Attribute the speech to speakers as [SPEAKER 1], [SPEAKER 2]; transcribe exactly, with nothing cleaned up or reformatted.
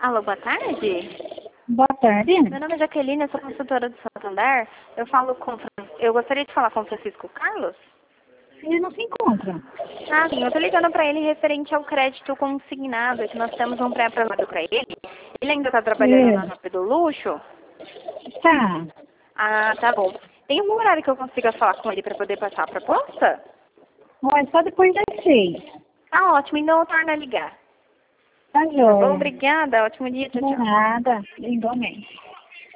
[SPEAKER 1] Alô, boa tarde.
[SPEAKER 2] Boa tarde.
[SPEAKER 1] Meu nome é Jaqueline, eu sou consultora do Santander. Eu falo com Fran- eu gostaria de falar com o Francisco Carlos.
[SPEAKER 2] Ele não se encontra.
[SPEAKER 1] Ah, sim, eu tô ligando para ele referente ao crédito consignado, que nós temos um pré-aprovado para ele. Ele ainda tá trabalhando na
[SPEAKER 2] É.
[SPEAKER 1] Top do Luxo?
[SPEAKER 2] Tá.
[SPEAKER 1] Ah, tá bom. Tem algum horário que eu consiga falar com ele para poder passar a proposta?
[SPEAKER 2] Olha, só depois das seis.
[SPEAKER 1] Tá ótimo, então eu torno a ligar.
[SPEAKER 2] Tá
[SPEAKER 1] Tá bom?
[SPEAKER 2] joia.
[SPEAKER 1] Obrigada, ótimo dia, tchau,
[SPEAKER 2] De
[SPEAKER 1] tchau.
[SPEAKER 2] nada. Igualmente.